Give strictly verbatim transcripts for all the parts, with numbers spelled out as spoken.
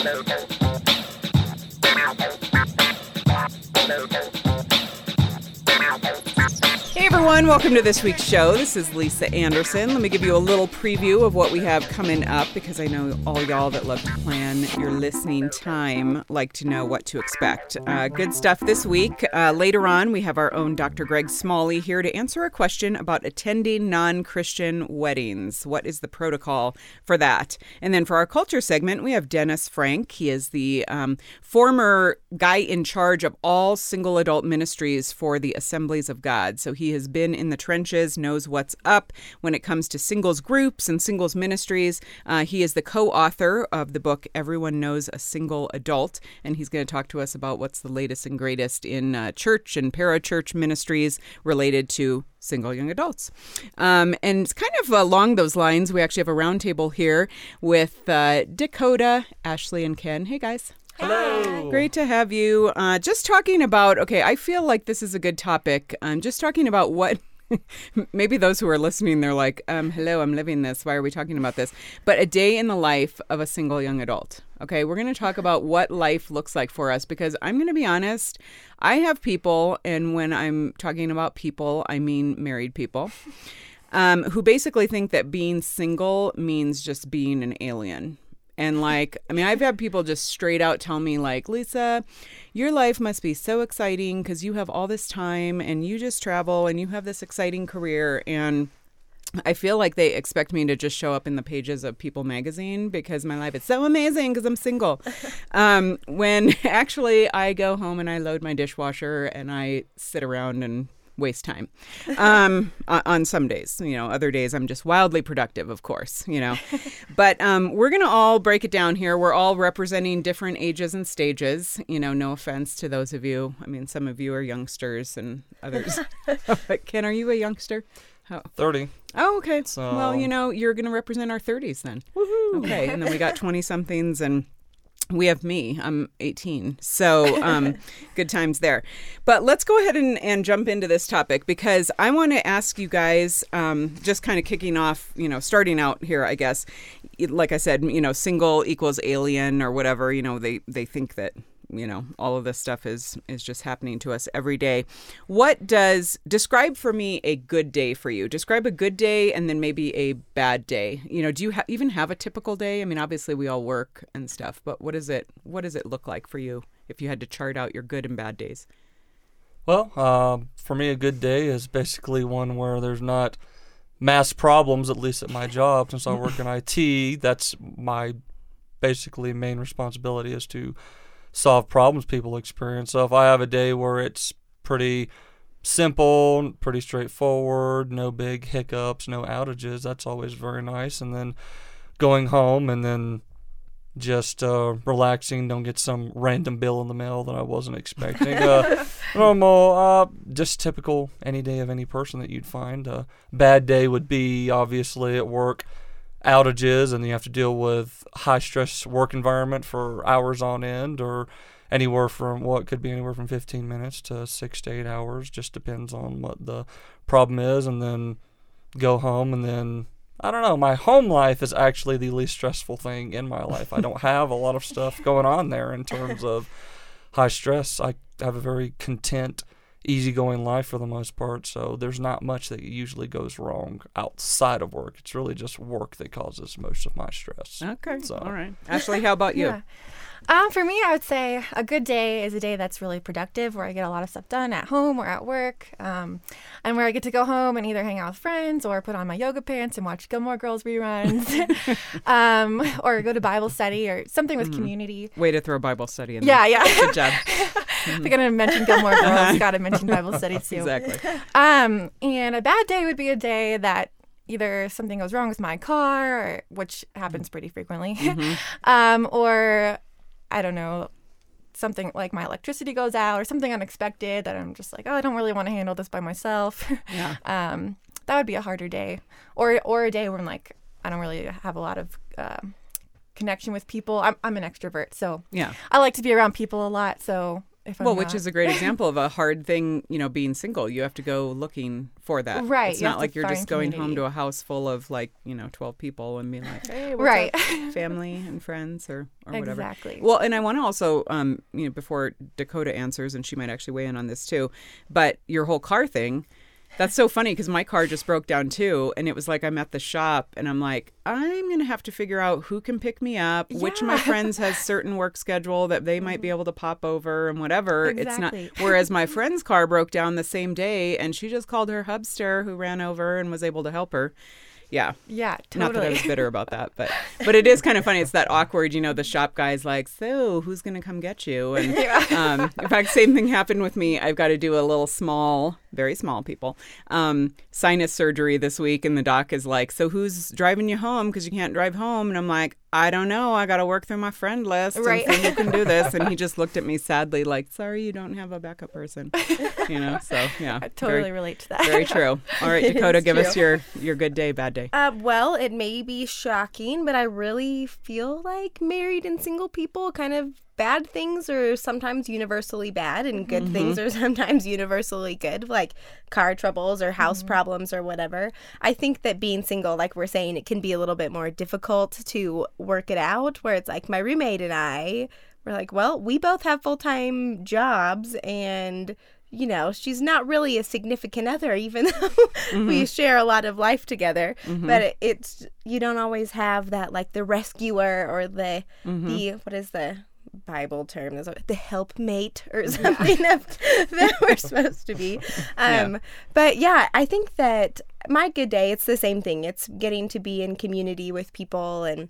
Hey everyone, welcome to this week's show. This is Lisa Anderson. Let me give you a little preview of what we have coming up, because I know all y'all that love to plan your listening time like to know what to expect. Uh, good stuff this week. Uh, later on, we have our own Doctor Greg Smalley here to answer a question about attending non-Christian weddings. What is the protocol for that? And then for our culture segment, we have Dennis Frank. He is the um, former guy in charge of all single adult ministries for the Assemblies of God. So he has been in the trenches, knows what's up when it comes to singles groups and singles ministries. Uh, he is the co-author of the book, Everyone Knows a Single Adult, and he's going to talk to us about what's the latest and greatest in uh, church and parachurch ministries related to single young adults. Um, and it's kind of along those lines, we actually have a roundtable here with uh, Dakota, Ashley, and Ken. Hey, guys. Hello. Great to have you. Uh, just talking about, okay, I feel like this is a good topic. I'm um, just talking about what, maybe those who are listening, they're like, um, hello, I'm living this. Why are we talking about this? But a day in the life of a single young adult. Okay, we're going to talk about what life looks like for us, because I'm going to be honest, I have people, and when I'm talking about people, I mean married people, um, who basically think that being single means just being an alien. And like, I mean, I've had people just straight out tell me like, Lisa, your life must be so exciting because you have all this time and you just travel and you have this exciting career. And I feel like they expect me to just show up in the pages of People magazine because my life is so amazing because I'm single. um, when actually I go home and I load my dishwasher and I sit around and waste time um, on some days. You know, other days I'm just wildly productive, of course, you know. But um, we're going to all break it down here. We're all representing different ages and stages. You know, no offense to those of you. I mean, some of you are youngsters and others. Ken, are you a youngster? How? thirty. Oh, okay. So... Well, you know, you're going to represent our thirties then. Woohoo! Okay, and then we got twenty-somethings and... we have me. I'm eighteen. So um, good times there. But let's go ahead and, and jump into this topic, because I want to ask you guys, um, just kind of kicking off, you know, starting out here, I guess, like I said, you know, single equals alien or whatever, you know, they, they think that, you know, all of this stuff is is just happening to us every day. What does, describe for me a good day for you. Describe a good day and then maybe a bad day. You know, do you ha- even have a typical day? I mean, obviously we all work and stuff, but what is it, what does it look like for you if you had to chart out your good and bad days? Well, uh, for me, a good day is basically one where there's not mass problems, at least at my job. Since I work in I T, that's my basically main responsibility, is to solve problems people experience. So if I have a day where it's pretty simple, pretty straightforward, no big hiccups, no outages, that's always very nice. And then going home and then just uh, relaxing, don't get some random bill in the mail that I wasn't expecting. Uh, normal, uh, just typical any day of any person that you'd find. A bad day would be obviously at work, outages, and you have to deal with high stress work environment for hours on end, or anywhere from what could be anywhere from fifteen minutes to six to eight hours, just depends on what the problem is. And then go home, and then I don't know, my home life is actually the least stressful thing in my life. I don't have a lot of stuff going on there in terms of high stress. I have a very content, easygoing life for the most part, so there's not much that usually goes wrong outside of work. It's really just work that causes most of my stress. Okay, so. All right. Ashley, how about you? Yeah. Um, for me, I would say a good day is a day that's really productive, where I get a lot of stuff done at home or at work, um, and where I get to go home and either hang out with friends or put on my yoga pants and watch Gilmore Girls reruns, um, or go to Bible study or something with mm. community. Way to throw Bible study in yeah, there. Yeah, yeah. Good job. If we're going to mention Gilmore Girls, got to mention Bible study too. Exactly. Um, and a bad day would be a day that either something goes wrong with my car, or, which happens pretty frequently, mm-hmm. um, or I don't know, something like my electricity goes out or something unexpected that I'm just like, oh, I don't really want to handle this by myself. Yeah. um, that would be a harder day. Or or a day where I'm like, I don't really have a lot of uh, connection with people. I'm I'm an extrovert, so yeah. I like to be around people a lot. So if I'm Well, not. which is a great example of a hard thing, you know, being single. You have to go looking for that. Right, It's you have not to like you're find just going home community. to a house full of like, you know, twelve people and being like, hey, what's Right. up, family and friends or, or whatever. Exactly. Well, and I want to also, um, you know, before Dakota answers, and she might actually weigh in on this too, but your whole car thing, that's so funny because my car just broke down too. And it was like I'm at the shop and I'm like, I'm going to have to figure out who can pick me up, which of my Yeah. friends has certain work schedule that they might be able to pop over and whatever. Exactly. It's not. Whereas my friend's car broke down the same day and she just called her hubster who ran over and was able to help her. Yeah. Yeah, Not that I totally. was bitter about that, but but it is kind of funny. It's that awkward, you know, the shop guy's like, so who's going to come get you? And um, in fact, same thing happened with me. I've got to do a little small, very small people, um, sinus surgery this week. And the doc is like, so who's driving you home? Because you can't drive home. And I'm like, I don't know. I got to work through my friend list Right. and see who can do this. And he just looked at me sadly like, sorry, you don't have a backup person. You know, so yeah. I totally very, relate to that. very true. All right, It Dakota, is give us true. your, your good day, bad day. Uh, well, it may be shocking, but I really feel like married and single people kind of bad things are sometimes universally bad and good things are sometimes universally good, like car troubles or house problems or whatever. I think that being single, like we're saying, it can be a little bit more difficult to work it out, where it's like my roommate and I were like, well, we both have full-time jobs and you know, she's not really a significant other, even though Mm-hmm. we share a lot of life together. But it, it's, you don't always have that, like the rescuer or the, Mm-hmm. the, what is the Bible term? There's a- The helpmate or something that, that we're supposed to be. Um, Yeah. But yeah, I think that my good day, it's the same thing. It's getting to be in community with people and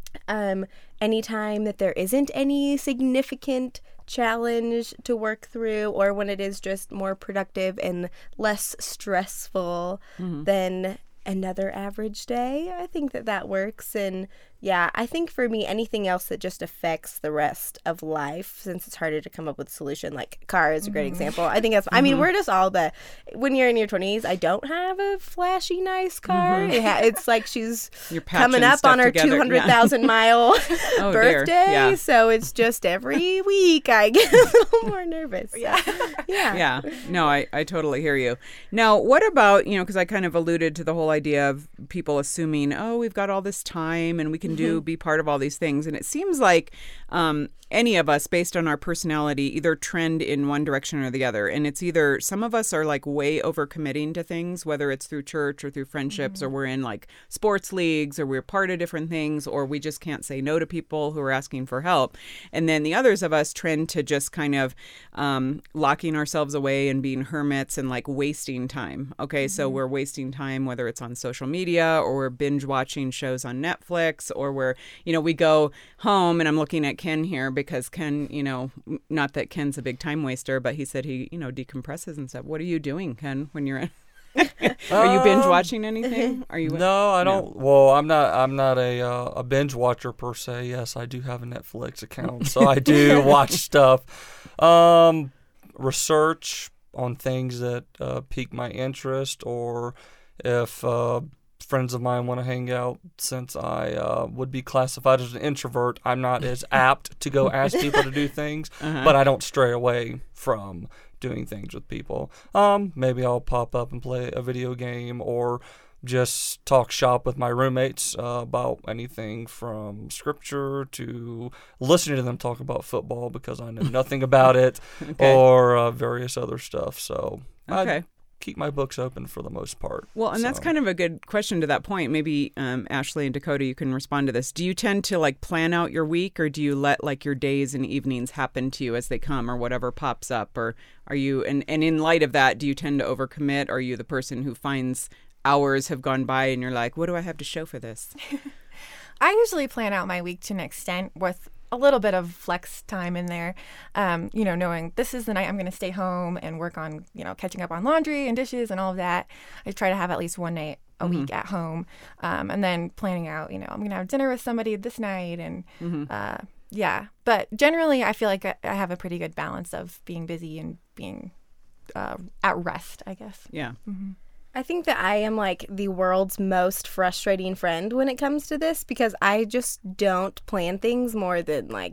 um, anytime that there isn't any significant challenge to work through, or when it is just more productive and less stressful than another average day, I think that that works. And yeah, I think for me, anything else that just affects the rest of life, since it's harder to come up with a solution, like car is a great example. I think that's, I mean, we're just all the, when you're in your twenties, I don't have a flashy, nice car. It ha- it's like she's You're patching coming up stuff on her together, yeah. two hundred thousand mile Oh, dear. birthday. Yeah. So it's just every week I get a little more nervous. Yeah. Yeah. Yeah, no, I, I totally hear you. Now, what about, you know, because I kind of alluded to the whole idea of people assuming, oh, we've got all this time and we can do, be part of all these things. And it seems like um, any of us, based on our personality, either trend in one direction or the other. And it's either some of us are like way overcommitting to things, whether it's through church or through friendships, or we're in like sports leagues, or we're part of different things, or we just can't say no to people who are asking for help. And then the others of us trend to just kind of um, locking ourselves away and being hermits and like wasting time. Okay, so we're wasting time, whether it's on social media or we're binge watching shows on Netflix, or we're, you know, we go home, and I'm looking at Ken here because Ken, you know, m- not that Ken's a big time waster, but he said he, you know, decompresses and stuff. What are you doing, Ken, when you're in? Are you binge watching anything? Are you? No, I don't. Well, I'm not. I'm not a uh, a binge watcher per se. Yes, I do have a Netflix account, so I do watch stuff. Um, research on things that uh, pique my interest, or if uh, friends of mine want to hang out. Since I uh, would be classified as an introvert, I'm not as apt to go ask people to do things, Uh-huh. but I don't stray away from doing things with people. Um, maybe I'll pop up and play a video game, or just talk shop with my roommates uh, about anything from scripture to listening to them talk about football because I know nothing about it, Okay. or uh, various other stuff. So Okay. I keep my books open for the most part. Well, and that's So. kind of a good question to that point. Maybe um, Ashley and Dakota, you can respond to this. Do you tend to like plan out your week, or do you let like your days and evenings happen to you as they come, or whatever pops up? Or are you, and, and in light of that, do you tend to overcommit? Are you the person who finds hours have gone by and you're like, what do I have to show for this? I usually plan out my week to an extent with a little bit of flex time in there. Um, you know, knowing this is the night I'm going to stay home and work on, you know, catching up on laundry and dishes and all of that. I try to have at least one night a week at home. Um, and then planning out, you know, I'm going to have dinner with somebody this night. And uh, yeah, but generally I feel like I, I have a pretty good balance of being busy and being uh, at rest, I guess. Yeah. I think that I am like the world's most frustrating friend when it comes to this, because I just don't plan things more than like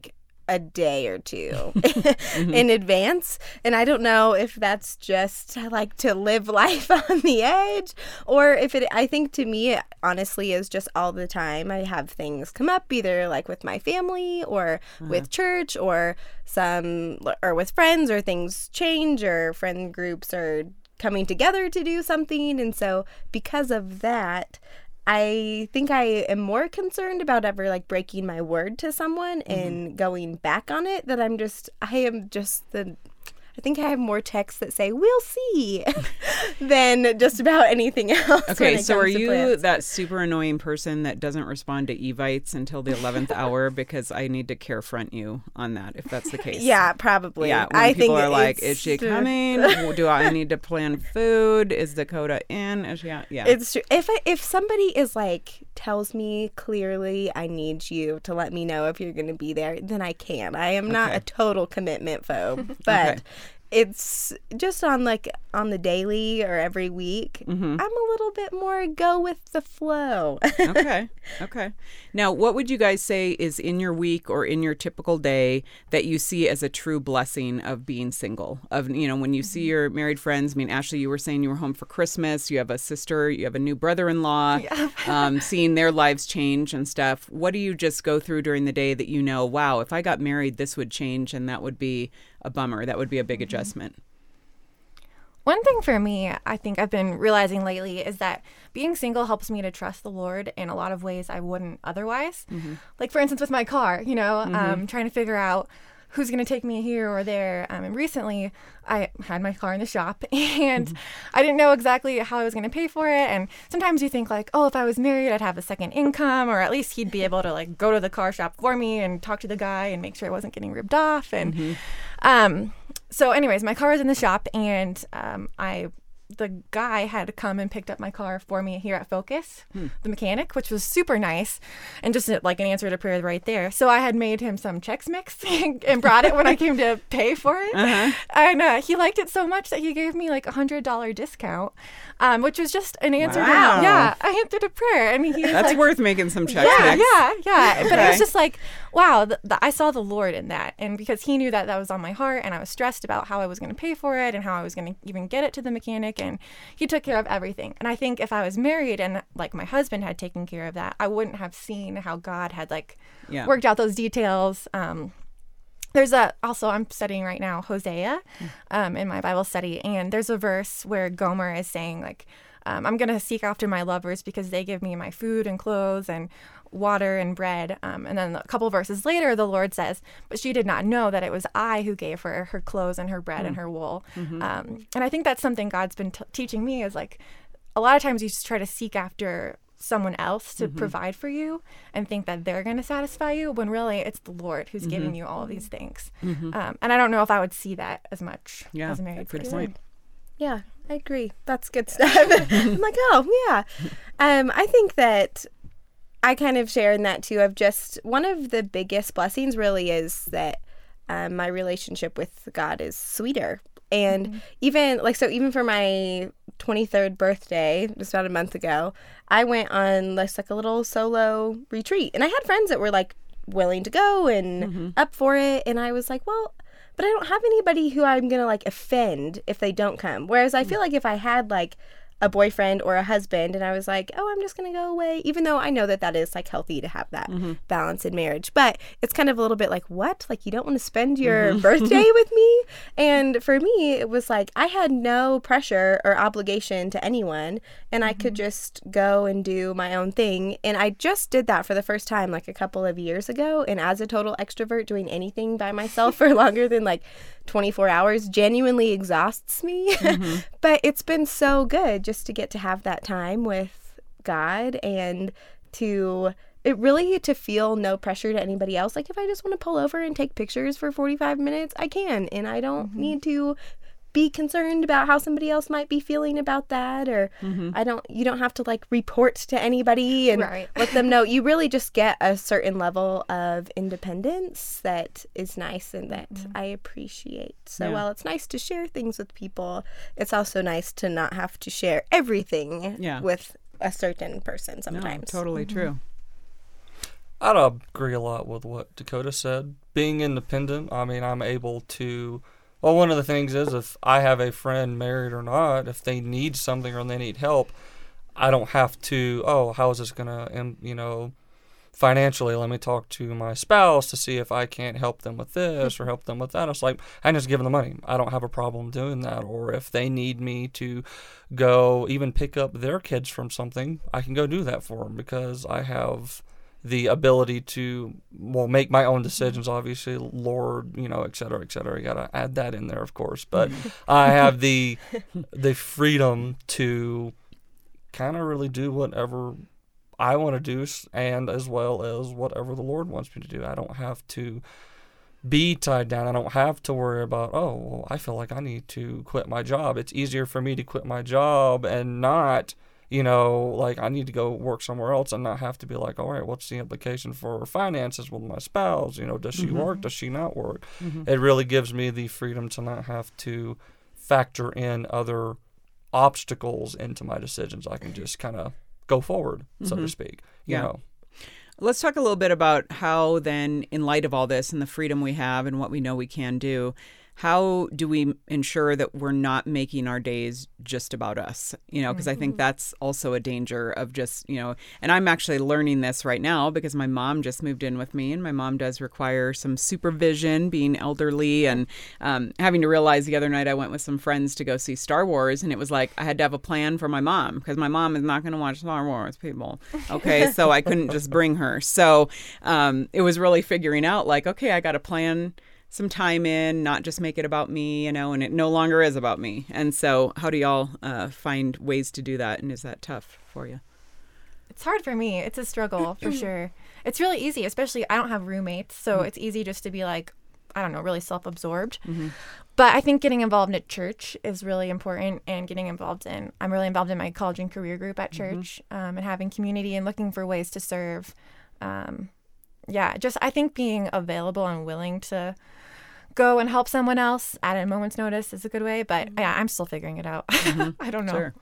a day or two mm-hmm. in advance. And I don't know if that's just I like to live life on the edge, or if it, I think to me, it honestly is just all the time. I have things come up either like with my family or uh-huh. with church or some, or with friends, or things change, or friend groups are coming together to do something. And so because of that, I think I am more concerned about ever like breaking my word to someone mm-hmm. and going back on it, that I'm just, I am just the, I think I have more texts that say, we'll see, than just about anything else. Okay, so are you plants. that super annoying person that doesn't respond to Evites until the eleventh hour? Because I need to carefront you on that, if that's the case. Yeah, probably. Yeah, when I people think are like, is she coming? Do I need to plan food? Is Dakota in? Is she out? Yeah. It's true. If, I, if somebody is like, tells me clearly, I need you to let me know if you're going to be there, then I can. I am not okay. a total commitment phobe, but... Okay. It's just on like on the daily or every week. Mm-hmm. I'm a little bit more go with the flow. Okay. Okay. Now, what would you guys say is in your week or in your typical day that you see as a true blessing of being single? Of, you know, when you see your married friends, I mean, Ashley, you were saying you were home for Christmas. You have a sister, you have a new brother-in-law, yeah. um, seeing their lives change and stuff. What do you just go through during the day that you know, wow, if I got married, this would change and that would be a bummer. That would be a big adjustment. One thing for me, I think I've been realizing lately is that being single helps me to trust the Lord in a lot of ways I wouldn't otherwise. Mm-hmm. Like, for instance, with my car, you know, mm-hmm. um, trying to figure out who's going to take me here or there. Um, and recently, I had my car in the shop, and mm-hmm. I didn't know exactly how I was going to pay for it. And sometimes you think like, oh, if I was married, I'd have a second income, or at least he'd be able to like go to the car shop for me and talk to the guy and make sure I wasn't getting ripped off. And mm-hmm. um, so anyways, my car was in the shop, and um, I the guy had come and picked up my car for me here at Focus, hmm. the mechanic, which was super nice, and just like an answer to prayer right there. So I had made him some Chex Mix and brought it when I came to pay for it. Uh-huh. And uh, he liked it so much that he gave me like a one hundred dollars discount, um, which was just an answer. Wow. To, yeah, I answered a prayer. And he was That's like, worth making some Chex yeah, Mix. Yeah, yeah, Okay. But it was just like, wow, the, the, I saw the Lord in that. And because he knew that that was on my heart, and I was stressed about how I was going to pay for it and how I was going to even get it to the mechanic, and he took care of everything. And I think if I was married and like my husband had taken care of that, I wouldn't have seen how God had like yeah. worked out those details. Um, there's a, also I'm studying right now Hosea um, in my Bible study, and there's a verse where Gomer is saying like, um, I'm going to seek after my lovers because they give me my food and clothes and water and bread. Um, and then a couple verses later, the Lord says, but she did not know that it was I who gave her her clothes and her bread mm. and her wool. Mm-hmm. Um, and I think that's something God's been t- teaching me is like, a lot of times you just try to seek after someone else to mm-hmm. provide for you and think that they're going to satisfy you, when really it's the Lord who's mm-hmm. giving you all of these things. Mm-hmm. Um, and I don't know if I would see that as much yeah, as a married good person. point. Yeah, I agree. That's good stuff. I'm like, oh, yeah. Um, I think that I kind of share in that too, of just one of the biggest blessings really is that um, my relationship with God is sweeter. And mm-hmm. even like, so even for my twenty-third birthday, just about a month ago, I went on like, like a little solo retreat, and I had friends that were like willing to go and mm-hmm. up for it. And I was like, well, but I don't have anybody who I'm going to like offend if they don't come. Whereas I feel like if I had like a boyfriend or a husband and I was like, oh, I'm just going to go away, even though I know that that is like healthy to have that mm-hmm. balance in marriage. But it's kind of a little bit like, what? Like, you don't want to spend your mm-hmm. birthday with me? And for me, it was like, I had no pressure or obligation to anyone, and mm-hmm. I could just go and do my own thing. And I just did that for the first time like a couple of years ago. And as a total extrovert, doing anything by myself for longer than like twenty-four hours genuinely exhausts me. Mm-hmm. But it's been so good just to get to have that time with God, and to it really to feel no pressure to anybody else. Like, if I just want to pull over and take pictures for forty-five minutes, I can, and I don't mm-hmm. need to be concerned about how somebody else might be feeling about that, or mm-hmm. I don't you don't have to like report to anybody and right. let them know. You really just get a certain level of independence that is nice and that mm-hmm. I appreciate. So yeah. while it's nice to share things with people, it's also nice to not have to share everything yeah. with a certain person sometimes. No, totally mm-hmm. true. I, I'd agree a lot with what Dakota said. Being independent, I mean, I'm able to. Well, one of the things is if I have a friend, married or not, if they need something or they need help, I don't have to. Oh, how is this gonna, you know, financially? Let me talk to my spouse to see if I can't help them with this or help them with that. It's like I just give them the money. I don't have a problem doing that. Or if they need me to go even pick up their kids from something, I can go do that for them because I have the ability to, well, make my own decisions, obviously, Lord, you know, et cetera, et cetera. You got to add that in there, of course. But I have the the freedom to kind of really do whatever I want to do, and as well as whatever the Lord wants me to do. I don't have to be tied down. I don't have to worry about, oh, well, I feel like I need to quit my job. It's easier for me to quit my job and not, you know, like I need to go work somewhere else and not have to be like, all right, what's the implication for finances with my spouse? You know, does she Mm-hmm. work? Does she not work? Mm-hmm. It really gives me the freedom to not have to factor in other obstacles into my decisions. I can just kind of go forward, so Mhm. to speak. You Yeah. know. Let's talk a little bit about how then, in light of all this and the freedom we have and what we know we can do, how do we ensure that we're not making our days just about us? You know, because I think that's also a danger of just, you know, and I'm actually learning this right now because my mom just moved in with me and my mom does require some supervision, being elderly, and um, having to realize the other night I went with some friends to go see Star Wars, and it was like I had to have a plan for my mom because my mom is not going to watch Star Wars, people. Okay, so I couldn't just bring her. So um, it was really figuring out like, okay, I got to plan some time in, not just make it about me, you know, and it no longer is about me. And so how do y'all uh, find ways to do that? And is that tough for you? It's hard for me. It's a struggle for sure. It's really easy, especially I don't have roommates, so Mm-hmm. it's easy just to be like, I don't know, really self-absorbed. Mm-hmm. But I think getting involved in church is really important, and getting involved in, I'm really involved in my college and career group at church, um, and having community and looking for ways to serve. Um, yeah, just I think being available and willing to go and help someone else at a moment's notice is a good way. But yeah, I'm still figuring it out. I don't know. Sure.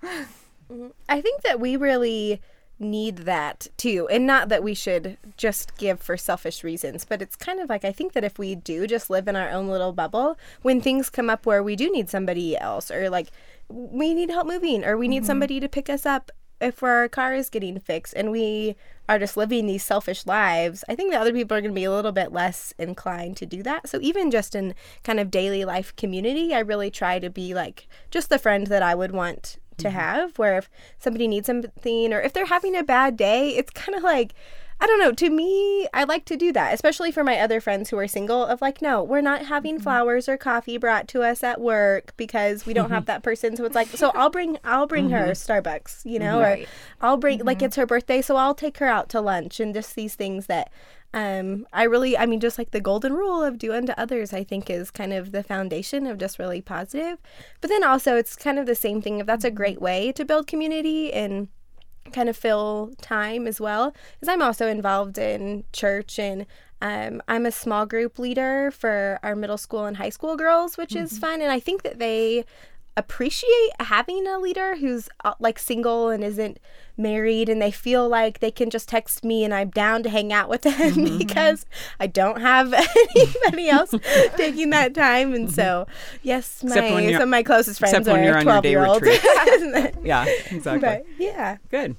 I think that we really need that too, and not that we should just give for selfish reasons, but it's kind of like I think that if we do just live in our own little bubble, when things come up where we do need somebody else, or like we need help moving, or we need somebody to pick us up if our car is getting fixed, and we are just living these selfish lives, I think that other people are going to be a little bit less inclined to do that. So even just in kind of daily life community, I really try to be like just the friend that I would want to have, where if somebody needs something or if they're having a bad day, it's kind of like, I don't know, to me, I like to do that, especially for my other friends who are single, of like, no, we're not having flowers or coffee brought to us at work because we don't have that person. So it's like, so I'll bring, I'll bring her Starbucks, you know, Right. or I'll bring, like, it's her birthday, so I'll take her out to lunch, and just these things that um, I really, I mean, just like the golden rule of do unto others, I think is kind of the foundation of just really positive. But then also it's kind of the same thing. If that's a great way to build community and kind of fill time as well, as I'm also involved in church, and um, I'm a small group leader for our middle school and high school girls, which Mm-hmm. is fun. And I think that they appreciate having a leader who's uh, like single and isn't married, and they feel like they can just text me and I'm down to hang out with them Mm-hmm. because I don't have anybody else taking that time. And so yes, my Except when you're- some of my closest friends except when are you're on your twelve day year olds. retreat. Yeah, exactly. But yeah. Good.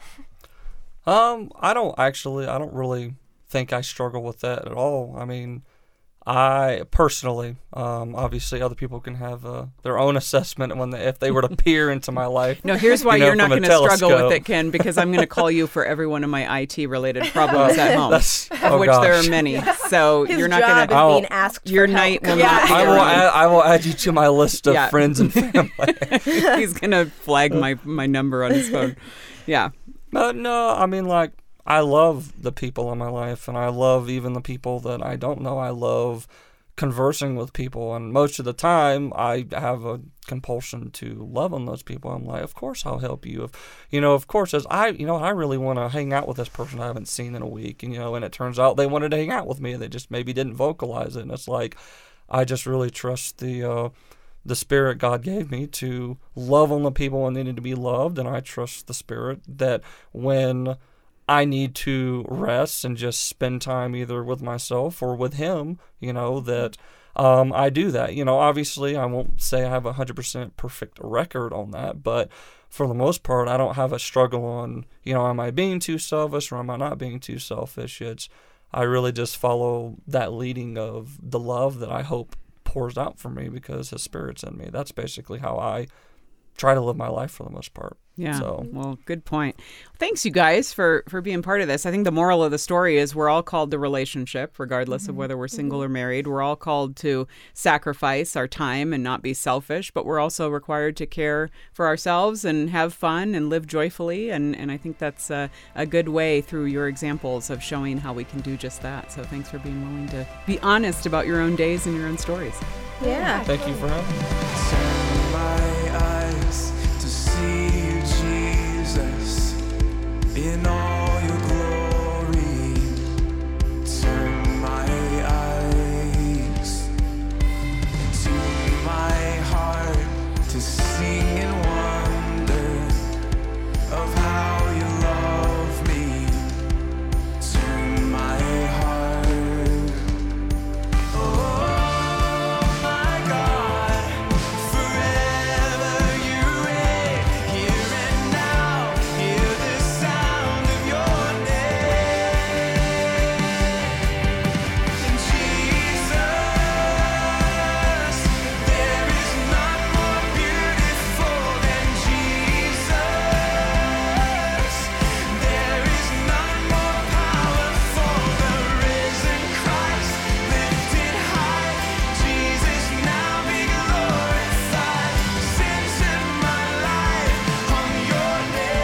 Um, I don't actually, I don't really think I struggle with that at all. I mean, I personally, um, obviously other people can have uh, their own assessment when they, if they were to peer into my life. No, here's why you know, you're not from a going to struggle with telescope. it, Ken, because I'm going to call you for every one of my I T related problems at home, That's, of oh which there are gosh. many. So His you're not job going is to. I'll- being asked Your for night help. will not be I will, your add, I will add you to my list of Yeah. friends and family. He's going to flag my, my number on his phone. Yeah. But no, I mean, like, I love the people in my life, and I love even the people that I don't know. I love conversing with people, and most of the time I have a compulsion to love on those people. I'm like, of course I'll help you. If, you know, of course, as I, you know, I really want to hang out with this person I haven't seen in a week, and, you know, and it turns out they wanted to hang out with me. They just maybe didn't vocalize it, and it's like, I just really trust the, uh, the spirit God gave me to love on the people and needed to be loved, and I trust the spirit that when I need to rest and just spend time either with myself or with him, you know, that um, I do that. You know, obviously I won't say I have a one hundred percent perfect record on that, but for the most part, I don't have a struggle on, you know, am I being too selfish or am I not being too selfish? It's, I really just follow that leading of the love that I hope pours out for me because his Spirit's in me. That's basically how I try to live my life for the most part. Yeah. So. Well, good point. Thanks, you guys, for, for being part of this. I think the moral of the story is we're all called to relationship, regardless mm-hmm. of whether we're single mm-hmm. or married. We're all called to sacrifice our time and not be selfish, but we're also required to care for ourselves and have fun and live joyfully. And, and I think that's a, a good way through your examples of showing how we can do just that. So thanks for being willing to be honest about your own days and your own stories. Yeah. Thank you for having me. Turn my eyes to see you, Jesus, in all your glory. Turn my eyes to my heart to sing in wonder of how you love me. Turn my heart. Oh, my God, forever you reign. Here and now, hear the sound of your name. And Jesus, there is none more beautiful than Jesus. There is none more powerful. The risen Christ, lifted high. Jesus, now be glorified. Center my life on your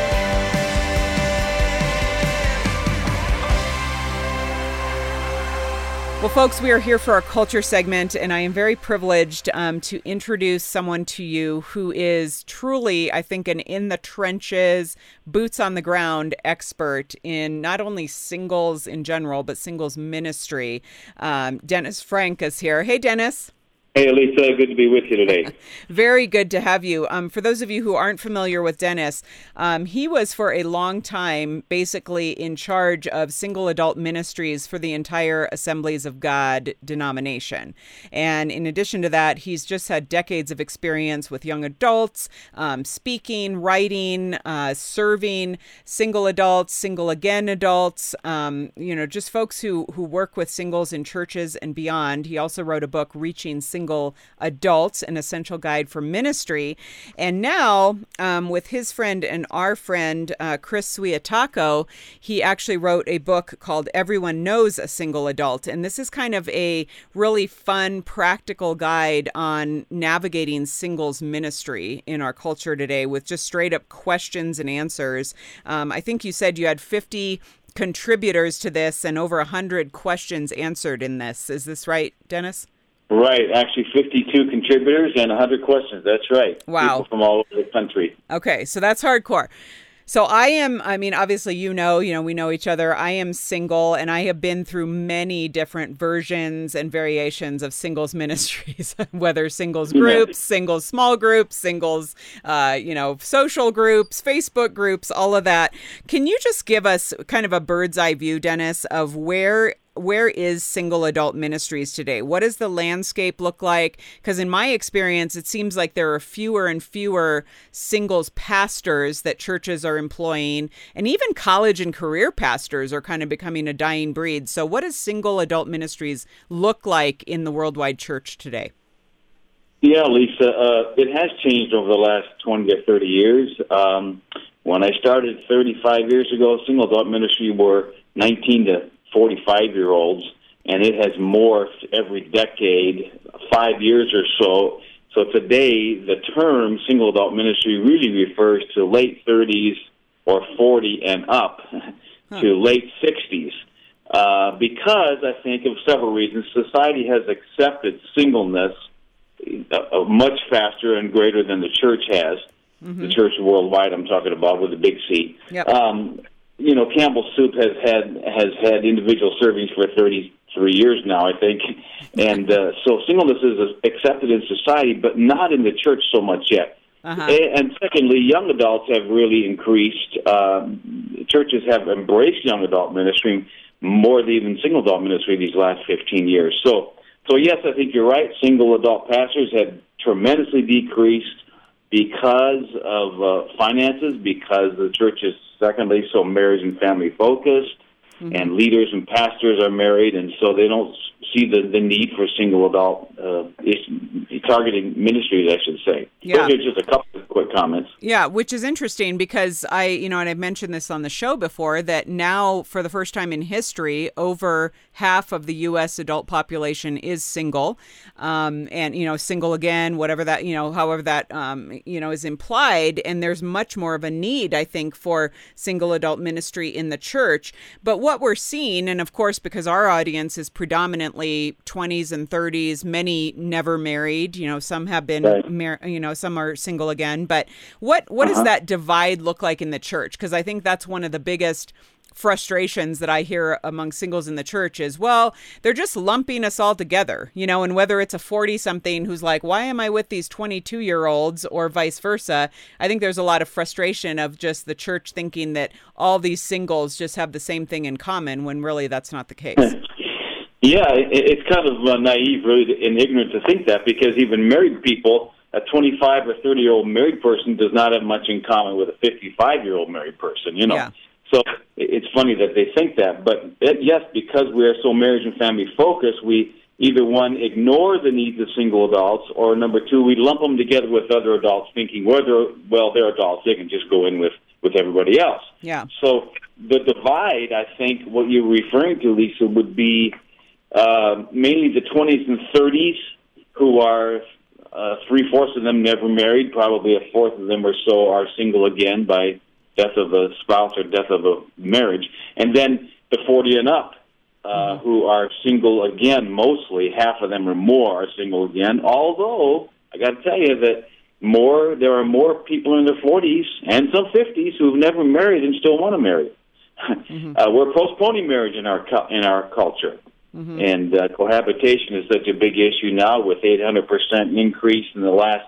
name. Well, folks, we are here for our culture segment, and I am very privileged um, to introduce someone to you who is truly, I think, an in-the-trenches, boots-on-the-ground expert in not only singles in general, but singles ministry. Um, Dennis Frank is here. Hey, Dennis. Hey, Lisa, good to be with you today. Very good to have you. Um, for those of you who aren't familiar with Dennis, um, he was for a long time basically in charge of single adult ministries for the entire Assemblies of God denomination. And in addition to that, he's just had decades of experience with young adults, um, speaking, writing, uh, serving single adults, single again adults, um, you know, just folks who, who work with singles in churches and beyond. He also wrote a book, Reaching Single Adults, an Essential Guide for Ministry. And now, um, with his friend and our friend, uh, Chris Suiataco, he actually wrote a book called Everyone Knows a Single Adult. And this is kind of a really fun, practical guide on navigating singles ministry in our culture today with just straight up questions and answers. Um, I think you said you had fifty contributors to this and over one hundred questions answered in this. Is this right, Dennis? Right, actually fifty-two contributors and one hundred questions. That's right. Wow. People from all over the country. Okay, so that's hardcore. So I am, I mean, obviously, you know, you know, we know each other. I am single, and I have been through many different versions and variations of singles ministries, whether singles groups, singles small groups, singles, uh, you know, social groups, Facebook groups, all of that. Can you just give us kind of a bird's eye view, Dennis, of where Where is single adult ministries today? What does the landscape look like? Because in my experience, it seems like there are fewer and fewer singles pastors that churches are employing, and even college and career pastors are kind of becoming a dying breed. So what does single adult ministries look like in the worldwide church today? Yeah, Lisa, uh, it has changed over the last twenty or thirty years. Um, when I started thirty-five years ago, single adult ministry were nineteen to forty-five-year-olds, and it has morphed every decade, five years or so. So today, the term single adult ministry really refers to late thirties or forty and up huh. to late sixties. Uh, because I think of several reasons, society has accepted singleness uh, much faster and greater than the church has. Mm-hmm. The church worldwide, I'm talking about, with a big C. Yep. Um, you know, Campbell Soup has had has had individual servings for thirty-three years now, I think, and uh, so singleness is accepted in society, but not in the church so much yet. Uh-huh. And secondly, young adults have really increased um, churches have embraced young adult ministry more than even single adult ministry these last fifteen years. So, so yes, I think you're right. Single adult pastors have tremendously decreased because of uh, finances, because the church is, secondly, so marriage and family focused, mm-hmm. and leaders and pastors are married, and so they don't see the, the need for single adult uh, targeting ministries, I should say. Yeah. Those are just a couple of quick comments. Yeah, which is interesting because I, you know, and I've mentioned this on the show before, that now for the first time in history, over half of the U S adult population is single, um, and, you know, single again, whatever that, you know, however that, um, you know, is implied. And there's much more of a need, I think, for single adult ministry in the church. But what we're seeing, and of course, because our audience is predominantly twenties and thirties, many never married, you know, some have been, Right. mar- you know, some are single again. But what, what Uh-huh. does that divide look like in the church? Because I think that's one of the biggest frustrations that I hear among singles in the church is, well, they're just lumping us all together, you know, and whether it's a forty something who's like, why am I with these twenty-two year olds, or vice versa? I think there's a lot of frustration of just the church thinking that all these singles just have the same thing in common, when really that's not the case. Yeah, it, it's kind of uh, naive, really, and ignorant to think that, because even married people, a twenty-five or thirty-year-old married person does not have much in common with a fifty-five-year-old married person, you know. Yeah. So it's funny that they think that. But it, yes, because we are so marriage and family focused, we either, one, ignore the needs of single adults, or number two, we lump them together with other adults, thinking, well, they're, well, they're adults, they can just go in with, with everybody else. Yeah. So the divide, I think, what you're referring to, Lisa, would be uh, mainly the twenties and thirties, who are uh, three-fourths of them never married, probably a fourth of them or so are single again by death of a spouse or death of a marriage, and then the forty and up, uh, mm-hmm. who are single again, mostly, half of them or more are single again, although I got to tell you that more there are more people in their forties and some fifties who've never married and still want to marry. Mm-hmm. uh, we're postponing marriage in our cu- in our culture. Mm-hmm. And uh, cohabitation is such a big issue now, with eight hundred percent increase in the last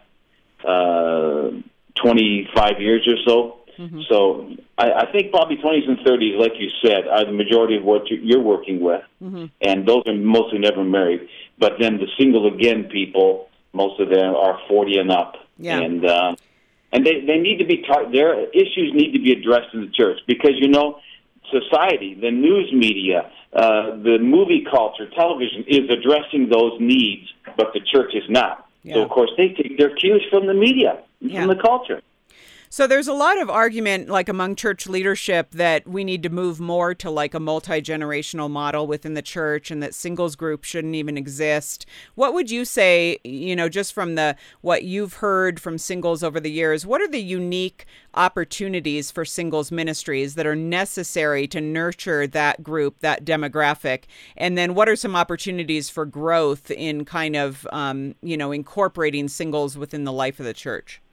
uh, twenty-five years or so. Mm-hmm. So I, I think probably twenties and thirties, like you said, are the majority of what you're working with. Mm-hmm. And those are mostly never married. But then the single again people, most of them are forty and up. Yeah. And uh, and they, they need to be, tar- their issues need to be addressed in the church, because, you know, society, the news media, uh, the movie culture, television is addressing those needs, but the church is not. Yeah. So, of course, they take their cues from the media, Yeah. from the culture. So there's a lot of argument, like among church leadership, that we need to move more to like a multi-generational model within the church, and that singles group shouldn't even exist. What would you say, you know, just from the what you've heard from singles over the years, what are the unique opportunities for singles ministries that are necessary to nurture that group, that demographic? And then what are some opportunities for growth in kind of, um, you know, incorporating singles within the life of the church?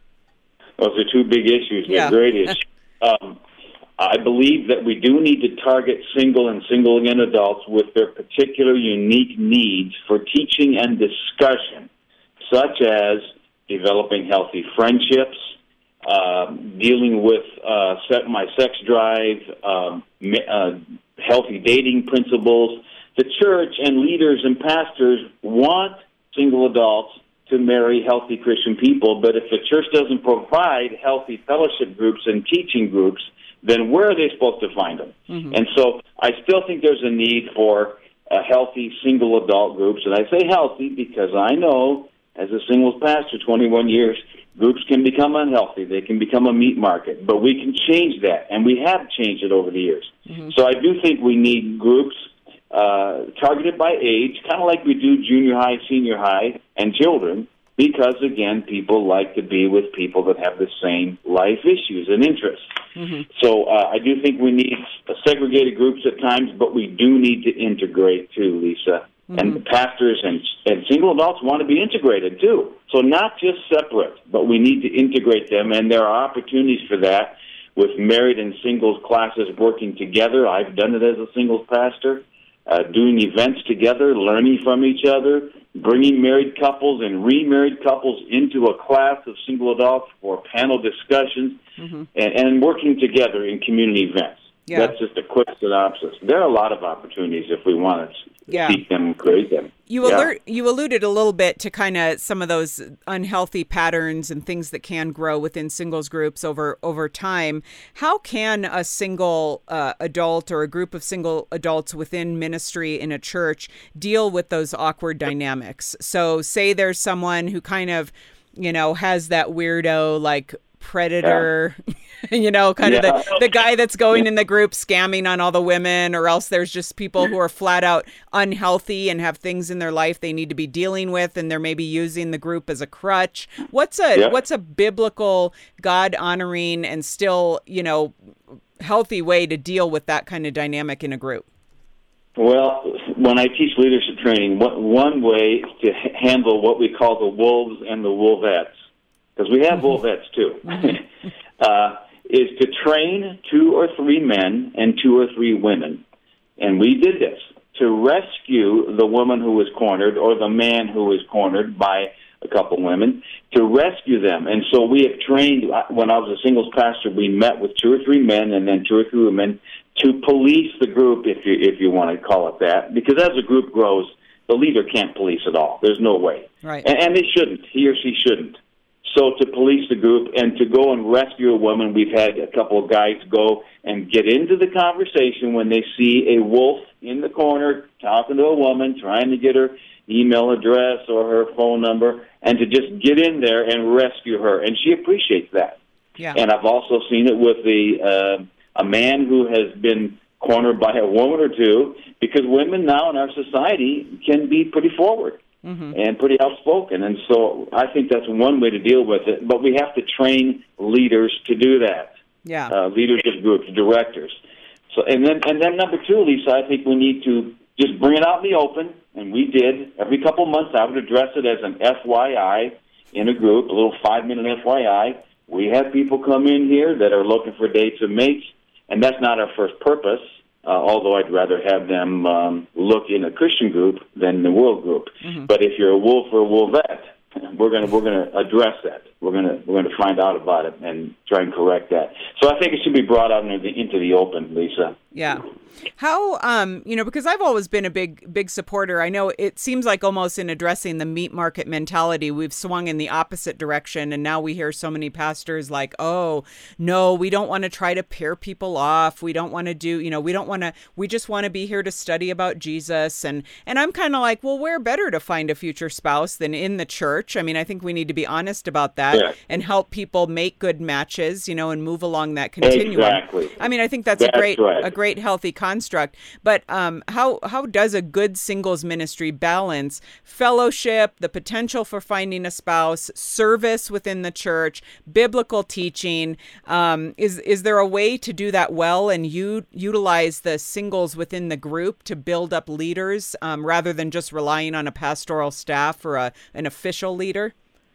Those are two big issues. They're Yeah. great issues. um, I believe that we do need to target single and single again adults with their particular unique needs for teaching and discussion, such as developing healthy friendships, uh, dealing with uh, set my sex drive, um, uh, healthy dating principles. The church and leaders and pastors want single adults to marry healthy Christian people, but if the church doesn't provide healthy fellowship groups and teaching groups, then where are they supposed to find them? Mm-hmm. And so I still think there's a need for uh, healthy single adult groups, and I say healthy because I know, as a singles pastor, twenty-one years, groups can become unhealthy. They can become a meat market, but we can change that, and we have changed it over the years. Mm-hmm. So I do think we need groups Uh, targeted by age, kind of like we do junior high, senior high, and children, because, again, people like to be with people that have the same life issues and interests. Mm-hmm. So uh, I do think we need segregated groups at times, but we do need to integrate, too, Lisa. Mm-hmm. And the pastors and, and single adults want to be integrated, too. So not just separate, but we need to integrate them, and there are opportunities for that with married and singles classes working together. I've done it as a singles pastor. Uh, doing events together, learning from each other, bringing married couples and remarried couples into a class of single adults for panel discussions, Mm-hmm. and, and working together in community events. Yeah. That's just a quick synopsis. There are a lot of opportunities if we want to Yeah. seek them and create them. You Yeah. alert, you alluded a little bit to kind of some of those unhealthy patterns and things that can grow within singles groups over over time. How can a single uh, adult or a group of single adults within ministry in a church deal with those awkward dynamics? So say there's someone who kind of, you know, has that weirdo like predator, you know, kind Yeah. of the, the guy that's going in the group scamming on all the women, or else there's just people who are flat out unhealthy and have things in their life they need to be dealing with, and they're maybe using the group as a crutch. What's a Yeah. what's a biblical, God honoring and still, you know, healthy way to deal with that kind of dynamic in a group? Well, when I teach leadership training, one one way is to h- handle what we call the wolves and the wolvettes, because we have wolvettes too, uh, is to train two or three men and two or three women. And we did this to rescue the woman who was cornered or the man who was cornered by a couple women, to rescue them. And so we have trained, when I was a singles pastor, we met with two or three men and then two or three women to police the group, if you if you want to call it that, because as a group grows, the leader can't police it all. There's no way. Right. And, and they shouldn't. He or she shouldn't. So to police the group and to go and rescue a woman, we've had a couple of guys go and get into the conversation when they see a wolf in the corner talking to a woman, trying to get her email address or her phone number, and to just get in there and rescue her. And she appreciates that. Yeah. And I've also seen it with the uh, a man who has been cornered by a woman or two, because women now in our society can be pretty forward. Mm-hmm. And pretty outspoken. And so I think that's one way to deal with it. But we have to train leaders to do that. Yeah. Uh, leadership groups, directors. So and then and then number two, Lisa, I think we need to just bring it out in the open, and we did. Every couple of months I would address it as an F Y I in a group, a little five-minute F Y I. We have people come in here that are looking for dates and mates, and that's not our first purpose. Uh, although I'd rather have them um, look in a Christian group than the world group. Mm-hmm. But if you're a wolf or a wolvette, we're going to we're going to address that. We're going to we're going to find out about it and try and correct that. So I think it should be brought out into the, into the open, Lisa. Yeah. How, um, you know, because I've always been a big, big supporter. I know it seems like almost in addressing the meat market mentality, we've swung in the opposite direction. And now we hear so many pastors like, oh, no, we don't want to try to pair people off. We don't want to do, you know, we don't want to, we just want to be here to study about Jesus. And, and I'm kind of like, well, where better to find a future spouse than in the church? I mean, I think we need to be honest about that Yeah. and help people make good matches, you know, and move along that continuum. Exactly. I mean, I think that's, That's a great, right. a great healthy construct. But um, how how does a good singles ministry balance fellowship, the potential for finding a spouse, service within the church, biblical teaching? Um, is is there a way to do that well and you utilize the singles within the group to build up leaders um, rather than just relying on a pastoral staff or a, an official leader?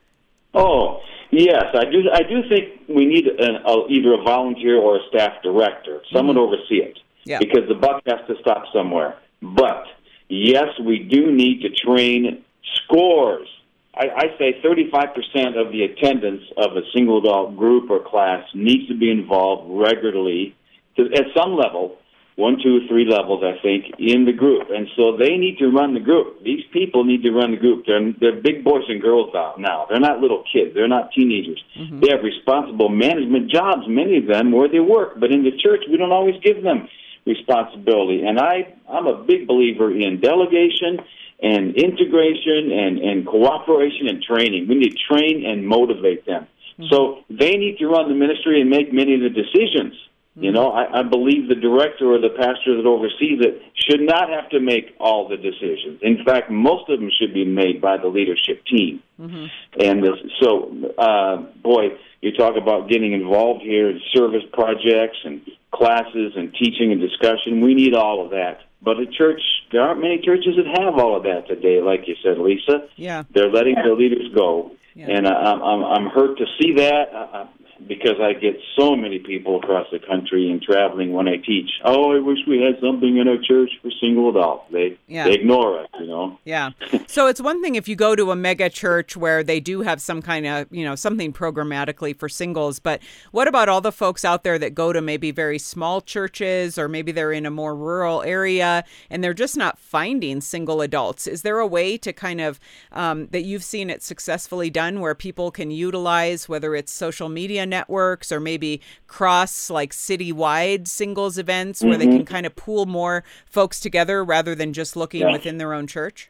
Oh, yes, I do. I do think we need an, a, either a volunteer or a staff director, someone Mm-hmm. to oversee it, Yeah. because the buck has to stop somewhere. But yes, we do need to train scores. I, I say thirty-five percent of the attendance of a single adult group or class needs to be involved regularly, to, at some level. One, two, three levels, I think, in the group. And so they need to run the group. These people need to run the group. They're, they're big boys and girls now. They're not little kids. They're not teenagers. Mm-hmm. They have responsible management jobs, many of them, where they work. But in the church, we don't always give them responsibility. And I, I'm a big believer in delegation and integration and, and cooperation and training. We need to train and motivate them. Mm-hmm. So they need to run the ministry and make many of the decisions. You know, I, I believe the director or the pastor that oversees it should not have to make all the decisions. In fact, most of them should be made by the leadership team. Mm-hmm. And this, so, uh, boy, you talk about getting involved here in service projects and classes and teaching and discussion. We need all of that. But at church, there aren't many churches that have all of that today, like you said, Lisa. Yeah. They're letting their leaders go. Yeah. And uh, I'm, I'm, I'm hurt to see that. Uh, because I get so many people across the country and traveling when I teach. Oh, I wish we had something in our church for single adults. They, Yeah. they ignore us, you know. Yeah. So it's one thing if you go to a mega church where they do have some kind of, you know, something programmatically for singles. But what about all the folks out there that go to maybe very small churches, or maybe they're in a more rural area and they're just not finding single adults? Is there a way to kind of, um, that you've seen it successfully done where people can utilize, whether it's social media networks or maybe cross like citywide singles events where they can kind of pool more folks together rather than just looking Yeah. within their own church?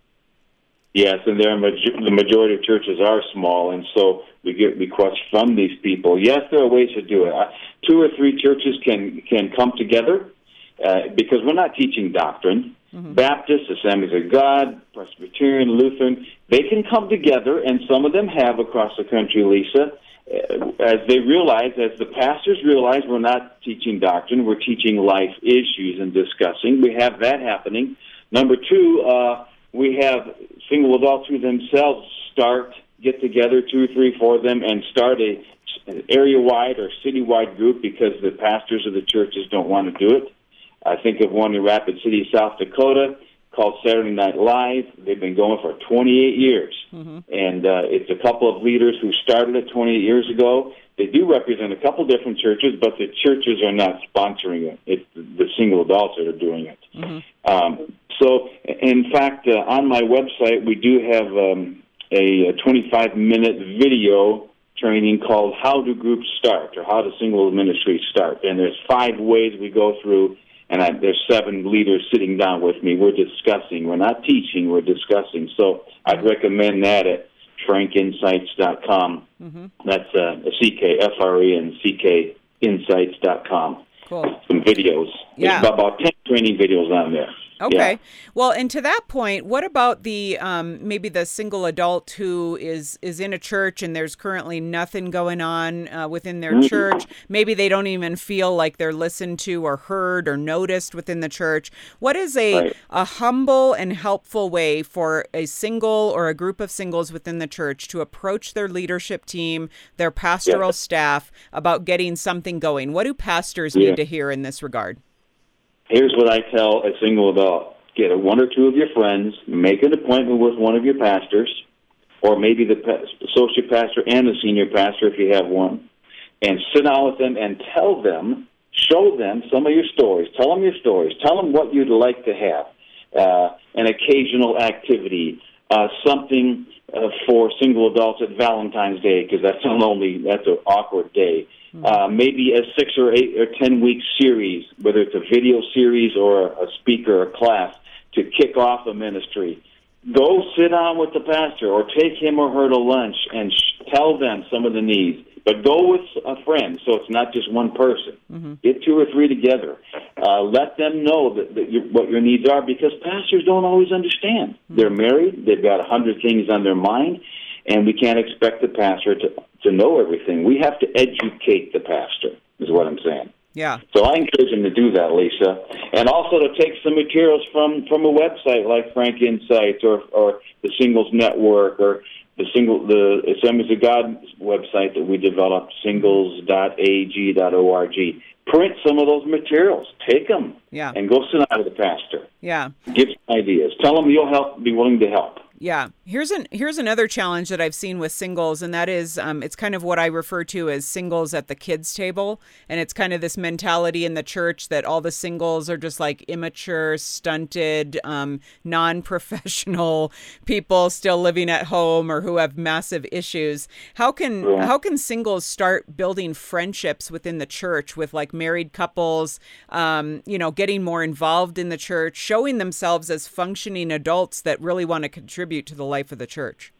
Yes, and there are maj- the majority of churches are small, and so we get requests from these people. Yes, there are ways to do it. Uh, two or three churches can can come together uh, because we're not teaching doctrine. Mm-hmm. Baptist, Assemblies of God, Presbyterian, Lutheran, they can come together, and some of them have across the country, Lisa, uh, as they realize, as the pastors realize, we're not teaching doctrine, we're teaching life issues and discussing. We have that happening. Number two, uh, we have single adults who themselves start, get together, two, three, four of them, and start a an area-wide or city-wide group because the pastors of the churches don't want to do it. I think of one in Rapid City, South Dakota, called Saturday Night Live. They've been going for twenty-eight years. Mm-hmm. And uh, it's a couple of leaders who started it twenty-eight years ago. They do represent a couple different churches, but the churches are not sponsoring it. It's the single adults that are doing it. Mm-hmm. Um, so, in fact, uh, on my website, we do have um, a twenty-five minute video training called How Do Groups Start, or How Do Single Ministries Start. And there's five ways we go through, and I, there's seven leaders sitting down with me. We're discussing. We're not teaching. We're discussing. So I'd recommend that at frank insights dot com. Mm-hmm. That's uh, C K, F R E N C K insights dot com. Cool. Some videos. Yeah. There's about ten training videos on there. Okay. Yeah. Well, and to that point, what about the um, maybe the single adult who is is in a church and there's currently nothing going on uh, within their mm-hmm. church? Maybe they don't even feel like they're listened to or heard or noticed within the church. What is a, right. a humble and helpful way for a single or a group of singles within the church to approach their leadership team, their pastoral yeah. staff about getting something going? What do pastors yeah. need to hear in this regard? Here's what I tell a single adult. Get one or two of your friends, make an appointment with one of your pastors, or maybe the associate pastor and the senior pastor if you have one, and sit down with them and tell them, show them some of your stories. Tell them your stories. Tell them what you'd like to have. Uh, an occasional activity, uh, something uh, for single adults at Valentine's Day, because that's a lonely, that's an awkward day. Uh, maybe a six or eight or ten week series, whether it's a video series or a speaker or class, to kick off a ministry. Go sit down with the pastor or take him or her to lunch and sh- tell them some of the needs. But go with a friend, so it's not just one person. Mm-hmm. Get two or three together. Uh, let them know that, that you, what your needs are, because pastors don't always understand. Mm-hmm. They're married. They've got a hundred things on their mind. And we can't expect the pastor to, to know everything. We have to educate the pastor, is what I'm saying. Yeah. So I encourage him to do that, Lisa. And also to take some materials from, from a website like Frank Insights or, or the Singles Network or the single the Assemblies of God website that we developed, singles dot a g dot org. Print some of those materials. Take them. Yeah. And go sit down with the pastor. Yeah. Give some ideas. Tell them you'll help. Be willing to help. Yeah. Here's an here's another challenge that I've seen with singles, and that is um, it's kind of what I refer to as singles at the kids' table. And it's kind of this mentality in the church that all the singles are just like immature, stunted, um, non-professional people still living at home or who have massive issues. How can yeah. how can singles start building friendships within the church with like married couples, um, you know, getting more involved in the church, showing themselves as functioning adults that really want to contribute to the life of the church?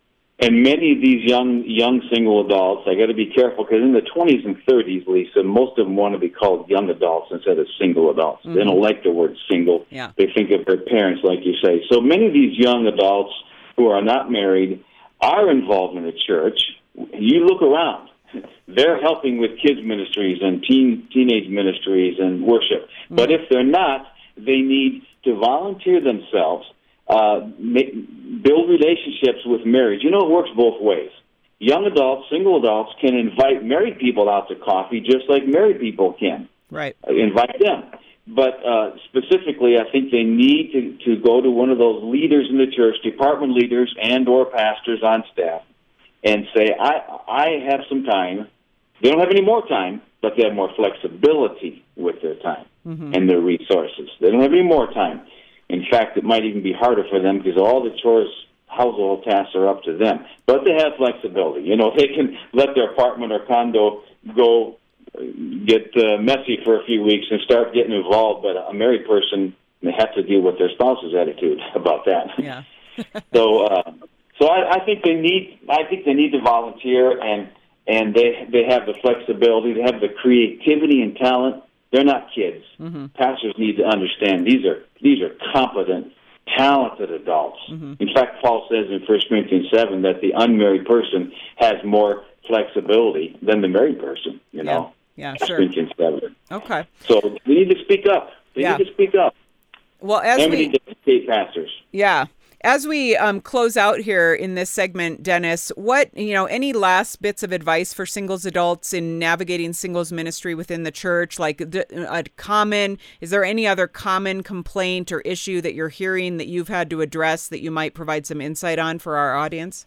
And many of these young young single adults, I got to be careful, because in the twenties and thirties, Lisa, most of them want to be called young adults instead of single adults. Mm-hmm. They don't like the word single. Yeah. They think of their parents, like you say. So many of these young adults who are not married are involved in the church. You look around. They're helping with kids ministries and teen teenage ministries and worship. Mm-hmm. But if they're not, they need to volunteer themselves, uh, make, build relationships with marriage. You know, it works both ways. young adults, single adults, can invite married people out to coffee just like married people can. Right. Uh, invite them. But uh, specifically, I think they need to, to go to one of those leaders in the church, department leaders and or pastors on staff, and say, I, I have some time. They don't have any more time, but they have more flexibility with their time mm-hmm. and their resources. They don't have any more time. In fact, it might even be harder for them because all the chores, household tasks are up to them. But they have flexibility. You know, they can let their apartment or condo go get uh, messy for a few weeks and start getting involved, but a married person, they have to deal with their spouse's attitude about that. Yeah. so, uh, so I, I think they need. I think they need to volunteer, and and they they have the flexibility, they have the creativity and talent. They're not kids. Mm-hmm. Pastors need to understand these are these are competent, talented adults. Mm-hmm. In fact, Paul says in First Corinthians seven that the unmarried person has more flexibility than the married person. You know. Yeah. Yeah, sure. Okay. So we need to speak up. We yeah. need to speak up. Well, as and we, we need to educate pastors. Yeah. As we um, close out here in this segment, Dennis, what, you know, any last bits of advice for singles adults in navigating singles ministry within the church? Like a common, is there any other common complaint or issue that you're hearing that you've had to address that you might provide some insight on for our audience?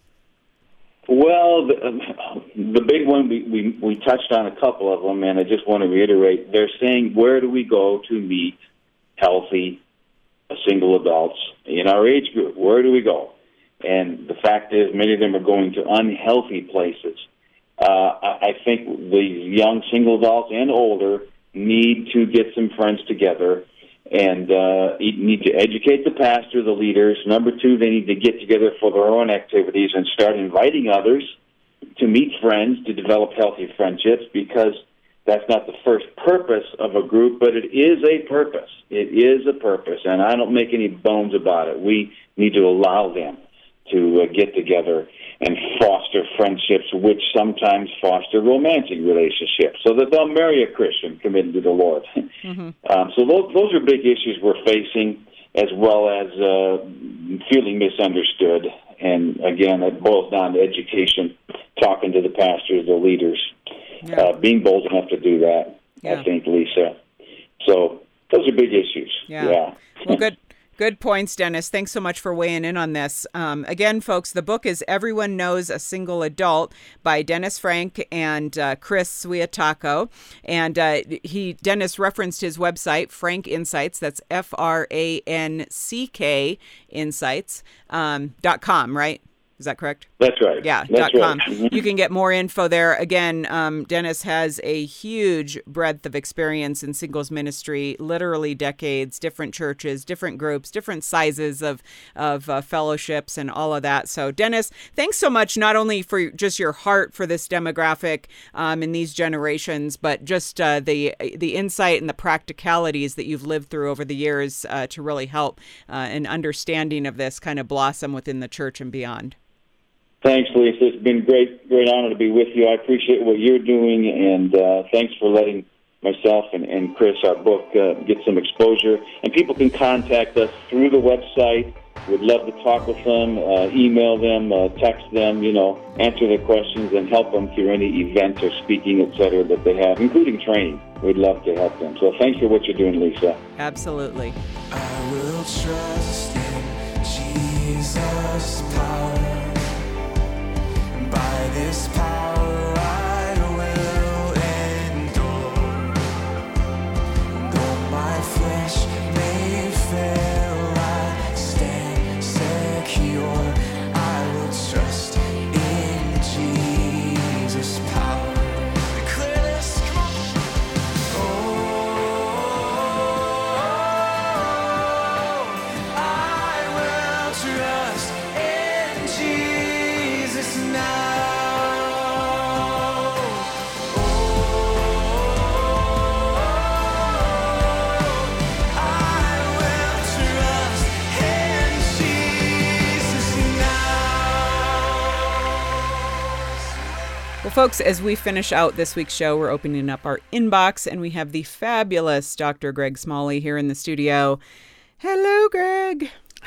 Well, the, um, the big one, we, we, we touched on a couple of them, and I just want to reiterate. They're saying, where do we go to meet healthy single adults in our age group? Where do we go? And the fact is, many of them are going to unhealthy places. Uh, I, I think these young single adults and older need to get some friends together and uh, need to educate the pastor, the leaders. Number two, they need to get together for their own activities and start inviting others to meet friends, to develop healthy friendships, because that's not the first purpose of a group, but it is a purpose. It is a purpose, and I don't make any bones about it. We need to allow them to uh, get together and foster friendships, which sometimes foster romantic relationships, so that they'll marry a Christian committed to the Lord. Mm-hmm. um, so those, those are big issues we're facing, as well as uh, feeling misunderstood. And again, it boils down to education, talking to the pastors, the leaders, yeah. uh, being bold enough to do that, yeah. I think, Lisa. So those are big issues. Yeah. yeah. Well, good. Good points, Dennis. Thanks so much for weighing in on this. Um, again, folks, the book is Everyone Knows a Single Adult by Dennis Frank and uh, Chris Suiataco. And uh, he, Dennis referenced his website, Frank Insights. That's F R A N C K Insights um, dot com, right? Is that correct? That's right. Yeah, That's dot com. Right. Mm-hmm. You can get more info there. Again, um, Dennis has a huge breadth of experience in singles ministry, literally decades, different churches, different groups, different sizes of, of uh, fellowships and all of that. So, Dennis, thanks so much, not only for just your heart for this demographic um, in these generations, but just uh, the the insight and the practicalities that you've lived through over the years uh, to really help uh, an understanding of this kind of blossom within the church and beyond. Thanks, Lisa. It's been great, great honor to be with you. I appreciate what you're doing, and uh, thanks for letting myself and, and Chris, our book, uh, get some exposure. And people can contact us through the website. We'd love to talk with them, uh, email them, uh, text them, you know, answer their questions and help them through any event or speaking, et cetera, that they have, including training. We'd love to help them. So thanks for what you're doing, Lisa. Absolutely. I will trust in Jesus' power. By this power I will endure. Though my flesh may fail, I stand secure. I will trust in Jesus' power. Declare this, come on. Oh, I will trust in Jesus now. Well, folks, as we finish out this week's show, we're opening up our inbox, and we have the fabulous Doctor Greg Smalley here in the studio. Hello, Greg.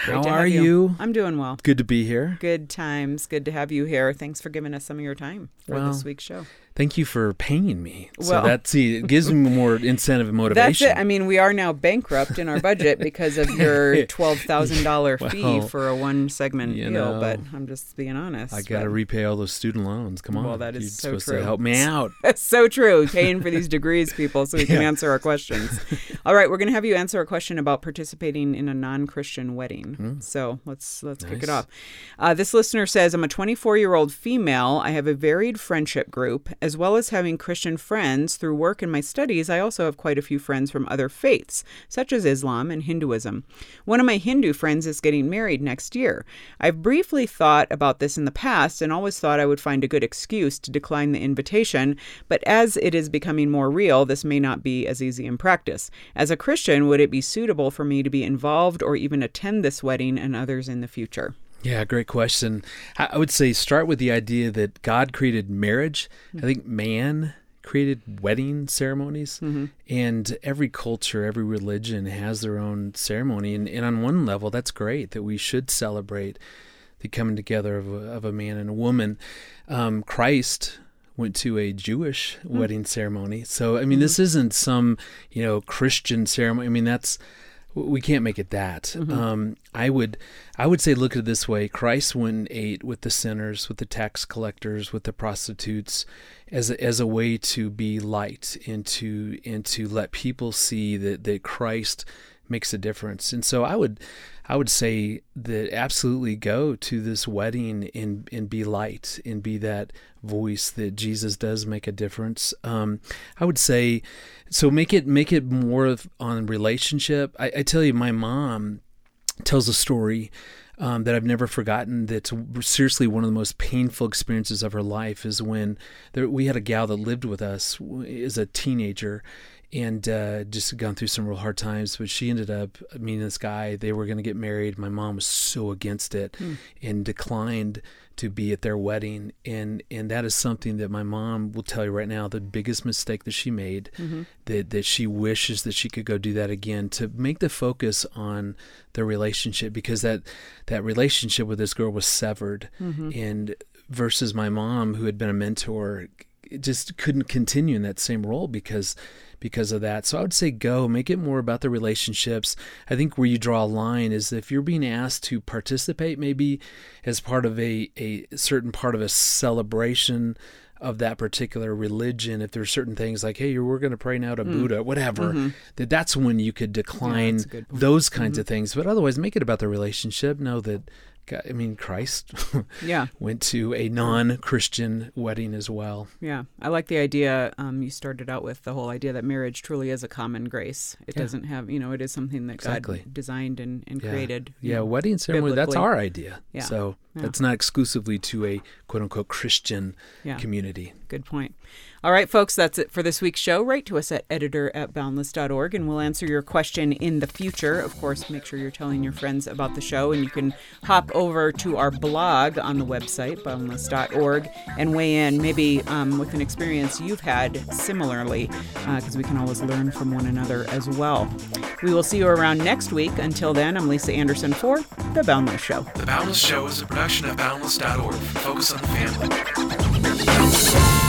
How to are have you. you? I'm doing well. Good to be here. Good times. Good to have you here. Thanks for giving us some of your time for Well, this week's show. Thank you for paying me. So Well- that see, it gives me more incentive and motivation. That's it. I mean, we are now bankrupt in our budget because of your twelve thousand dollars fee Well, for a one segment you deal. know, But I'm just being honest. I got to but- repay all those student loans. Come on. Well, that is You're so supposed true. to help me out. That's so true. Paying for these degrees, people, so we can Yeah. answer our questions. All right, we're going to have you answer a question about participating in a non-Christian wedding. So let's let's kick it Nice. off. Uh, this listener says, "I'm a twenty-four-year-old female. I have a varied friendship group, as well as having Christian friends through work and my studies. I also have quite a few friends from other faiths, such as Islam and Hinduism. One of my Hindu friends is getting married next year. I've briefly thought about this in the past and always thought I would find a good excuse to decline the invitation, but as it is becoming more real, this may not be as easy in practice. As a Christian, would it be suitable for me to be involved or even attend this wedding and others in the future?" Yeah, great question. I I would say start with the idea that God created marriage. I think man created wedding ceremonies, and every culture, every religion has their own ceremony. And, and on one level, that's great that we should celebrate the coming together of a, of a man and a woman. Um, Christ went to a Jewish wedding ceremony. So, I mean, this isn't some, you know, Christian ceremony. I mean, that's, we can't make it that. Um, I would, I would say, look at it this way: Christ went and ate with the sinners, with the tax collectors, with the prostitutes, as a, as a way to be light and to and to let people see that that Christ makes a difference. And so I would, I would say that absolutely go to this wedding and and be light and be that voice that Jesus does make a difference. Um, I would say, so make it make it more of on relationship. I, I tell you, my mom tells a story um, that I've never forgotten. That's seriously one of the most painful experiences of her life. Is when there, we had a gal that lived with us as a teenager, and uh, just gone through some real hard times. But she ended up meeting this guy. They were going to get married. My mom was so against it and declined to be at their wedding. And and that is something that my mom will tell you right now, the biggest mistake that she made, that, that she wishes that she could go do that again, to make the focus on the relationship, because that, that relationship with this girl was severed. And versus my mom, who had been a mentor, just couldn't continue in that same role because because of that. So I would say go, make it more about the relationships. I think where you draw a line is if you're being asked to participate maybe as part of a, a certain part of a celebration of that particular religion, if there's certain things like, hey, we're going to pray now to Buddha, whatever, that that's when you could decline that's a good point. those kinds of things. But otherwise, make it about the relationship. Know that, God, I mean, Christ Yeah. went to a non-Christian wedding as well. Yeah, I like the idea. Um, you started out with the whole idea that marriage truly is a common grace. It Yeah. doesn't have, you know, it is something that Exactly. God designed and, and Yeah. created. you Yeah, know. wedding ceremony, that's biblically. our idea. Yeah. So Yeah. that's not exclusively to a quote-unquote Christian Yeah. community. Good point. All right, folks, that's it for this week's show. Write to us at editor at boundless dot org, and we'll answer your question in the future. Of course, make sure you're telling your friends about the show, and you can hop over to our blog on the website, boundless dot org, and weigh in maybe um, with an experience you've had similarly, because we can always learn from one another as well. We will see you around next week. Until then, I'm Lisa Anderson for The Boundless Show. The Boundless Show is a production of boundless dot org. Focus on the family.